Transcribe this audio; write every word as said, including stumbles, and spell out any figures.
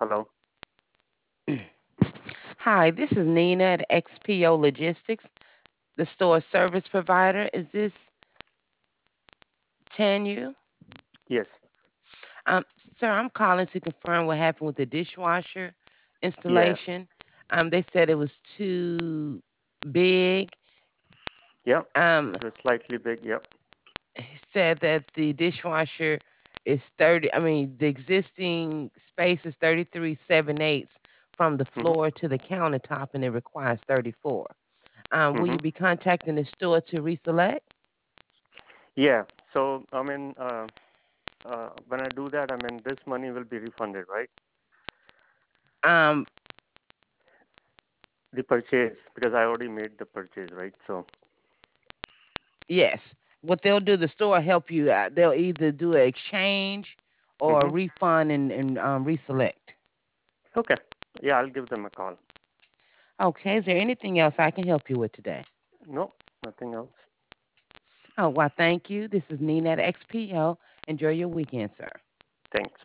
Hello. Hi, this is Nina at X P O Logistics, the store service provider. Is this Tanu? Yes. Um, sir, I'm calling to confirm what happened with the dishwasher Yeah. installation. Um, they said it was too big. Yep. Um, It was slightly big. Yep. he said that the dishwasher is thirty. I mean, the existing space is thirty-three seven eighths from the Mhm. floor to the countertop, and it requires thirty-four. Um, will you Mhm. be contacting the store to reselect? Yeah. So I mean, uh, uh, when I do that, I mean, this money will be refunded, right? Um, The purchase, because I already made the purchase, right? So yes. What they'll do, the store help you out. They'll either do an exchange or a Mhm. refund and, and um, reselect. Okay. Yeah, I'll give them a call. Okay. Is there anything else I can help you with today? No, nothing else. Oh, well, thank you. This is Nina at X P O. Enjoy your weekend, sir. Thanks.